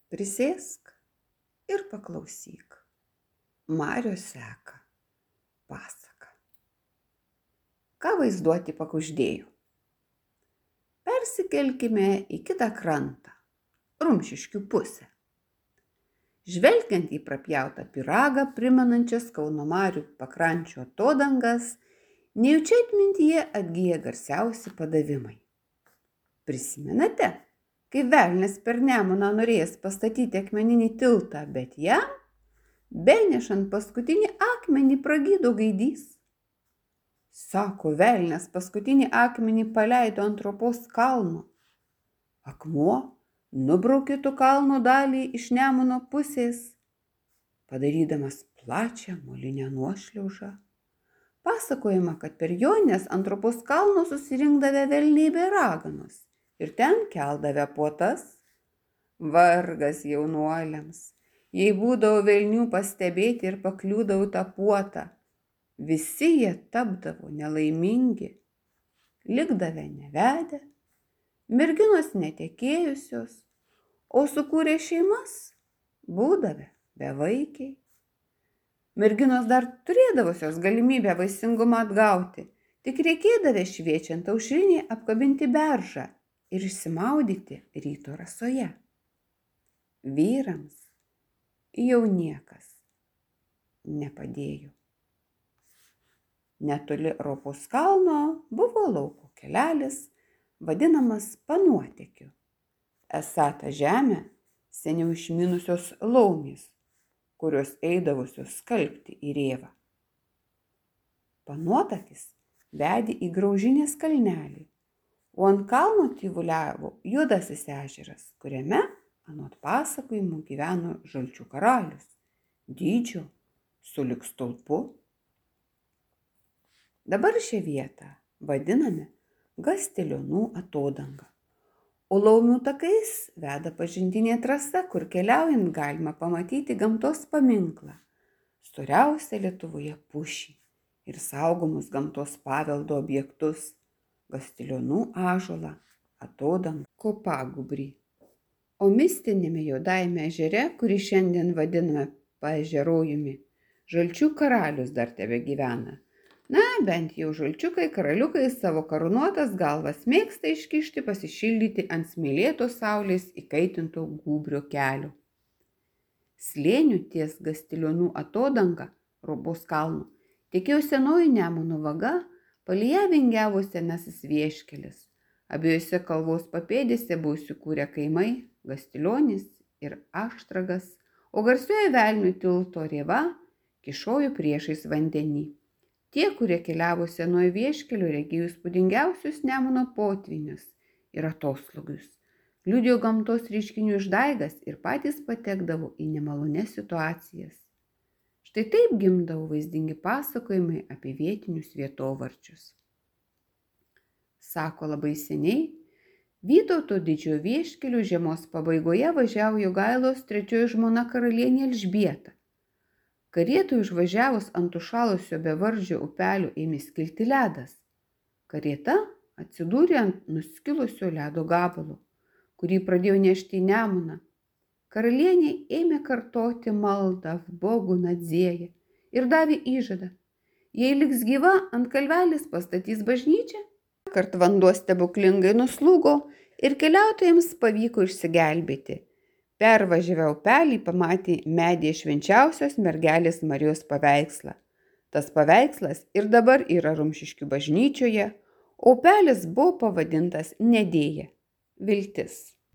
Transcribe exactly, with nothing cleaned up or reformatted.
Prisėsk ir paklausyk. Marios seka pasaka. Ką vaizduoti pakuždėjo? Persikelkime į kitą krantą, Rumšiškių pusę. Žvelgiant į prapjautą pyragą, primenančias Kauno marių pakrančių atodangas, nejučia atmintyje atgyja garsiausi padavimai. Prisimenate, kai velnias per Nemuną norėjęs pastatyti akmeninį tiltą, bet jam, benešant paskutinį akmenį, pragydo gaidys? Sako, velnias paskutinį akmenį paleido ant Ropos kalno. Akmuo nubraukė to kalno dalį iš Nemuno pusės, padarydamas plačią molinę nuošliaužą. Pasakojama, kad per jonines ant Ropos kalno susirinkdavę velniai bei raganos ir ten keldavę puotas. Vargas jaunuoliams, jei būdavo velnių pastebėti ir pakliūdavo tą puotą. Visi jie tapdavo nelaimingi, likdavę nevedę, merginos netekėjusios, o sukūrė šeimas, būdavę bevaikiai. Merginos dar turėdavusios galimybę vaisingumą atgauti, tik reikėdavę šviečiant aušrinį apkabinti beržą ir išsimaudyti ryto rasoje. Vyrams jau niekas nepadėjo. Netoli Ropos kalno buvo lauko kelelis, vadinamas Panuotekiu. Esą tą žemę seniau išminusios laumės, kurios eidavusios skalbti į rėvą. Panuotakis vedė į Graužinės kalnelį, o ant kalno tyvuliavo Juodasis ežeras, kuriame anot pasakojimų gyveno Žalčių karalius, dydžio sulig stulpu. Dabar šią vietą vadiname Gastilionų atodanga, o laumių takais veda pažintinė trasa, kur keliaujant galima pamatyti gamtos paminklą, storiausią Lietuvoje pušį ir saugomus gamtos paveldo objektus, Gastilionų ąžuolą, atodangą, Kopagūbrį. O mistinėme Juodajame ežere, kurį šiandien vadiname Paežerojumi, Žalčių karalius dar tebegyvena. Na, bent jau žalčiukai karaliukai savo karūnuotas galvas mėgsta iškišti pasišildyti ant smėlėtos saulės įkaitinto gūbrio kelio. Slėnių ties Gastilionų atodanga, Ropos kalno, tekėjo senoji Nemuno vaga, palei ją vingiavo senasis vieškelis. Abiejose kalvos papėdėse buvo įsikūrę kaimai Gastilionis ir Aštragas, o garsioji Velnių tilto rėva kyšojo priešais vandenį. Tie, kurie keliavo senojo vieškeliu, regėjo įspūdingiausius Nemuno potvinius ir atoslūgius, liudijo gamtos reiškinių išdaigas ir patys patekdavo į nemalonias situacijas. Štai taip gimdavo vaizdingi pasakojimai apie vietinius vietovardžius. Sako, labai seniai Vytauto didžiojo vieškeliu žiemos pabaigoje važiavo Jogailos trečioji žmona karalienė Elžbieta. Karietui užvažiavus ant užšalusio bevardžio upelio ėmė skilti ledas. Karieta atsidūrė ant nuskilusio ledo gabalo, kurį pradėjo nešti į Nemuną. Karalienė ėmė kartoti maldą Bogų Nadzėją ir davė įžadą. Jei liks gyva, ant kalvelės pastatys bažnyčią. Kart vanduo stebuklingai nuslūgo ir keliautojams pavyko išsigelbėti. Pervažiavę upelį pamatė medyje švenčiausios mergelės Marijos paveikslą. Tas paveikslas ir dabar yra Rumšiškių bažnyčioje, o upelis buvo pavadintas Nedėja, viltis.